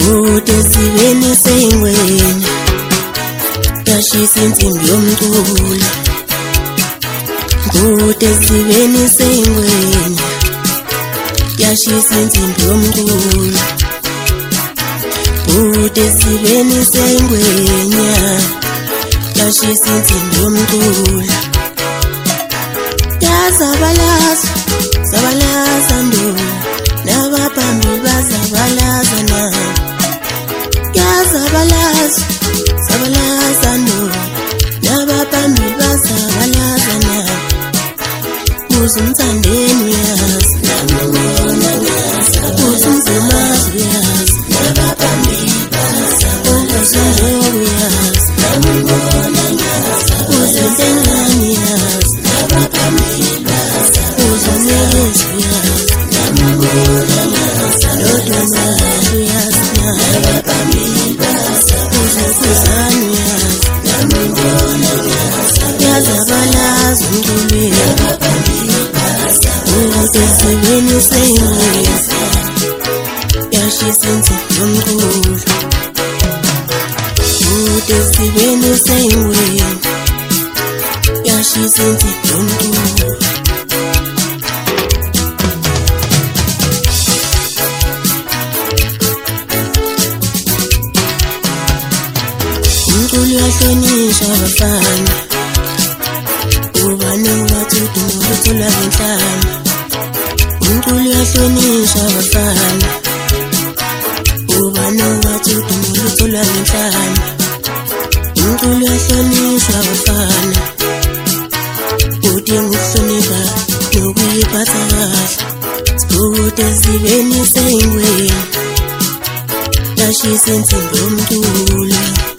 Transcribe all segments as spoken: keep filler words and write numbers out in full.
Kude sibeni sengweni yashisa insimbi yomculo. Kude sibeni sengweni yashisa insimbi yomculo. Kude sibeni sengweni yashisa insimbi yomculo. Yazabalaza, zabalaza ndona, nabaphambili bazabalaza na. Yazabalaza, zabalaza ndona, nabaphambili bazabalaza na. Uzumthandeni uyazi, namubona ngiyazi. Uzumzemazi uyazi, nabaphambili bazabalaza na. Uyazi, namubona ngiyazi. Uzumthandeni uyazi, nabaphambili bazabalaza. Uzumyezi uyazi, namubona ngiyazi. Lodomazi uyazi, nabaphambili bazabalaza. Uzumkuzani uyazi, namubona ngiyazi. Yazabalaza umculweni, kude sibeni sengweni yashisa insimbi yomculo. Kude sibeni sengweni yashisa insimbi yomculo. Umculo uyahlonishwa abafana, ubani wathi udumo luthola ngenhlamba. Umculo uyahlonishwa abafana, ubani wathi udumo luthola ngenhlamba. Umculo uyahlonishwa abafana, udinga ukuhlonipha nokuyiphatha kahle. Kude sibeni sengweni yashisa insimbi yomculo.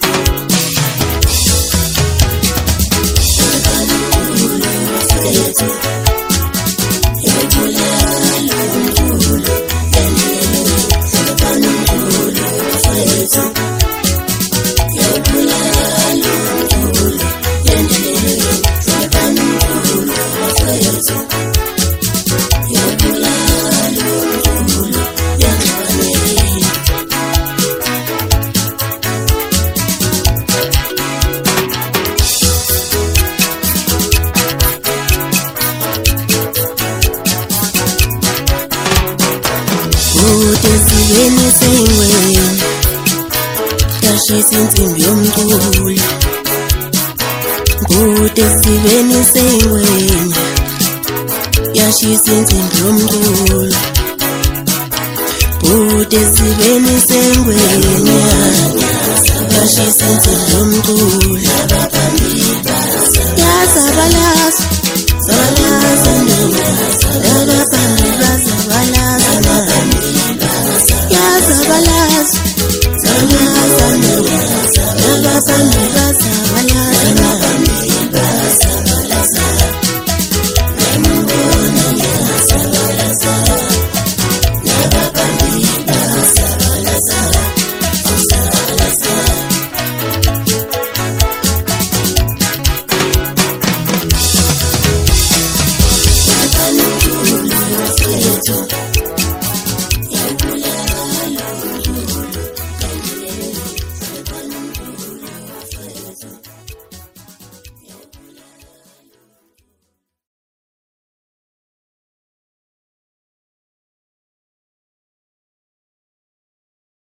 Kude sibeni sengweni yashisa insimbi yomculo. Kude sibeni sengweni yashisa insimbi yomculo. Kude sibeni sengweni yashisa insimbi yomculo. Yazabalaza, zabalaza ndona,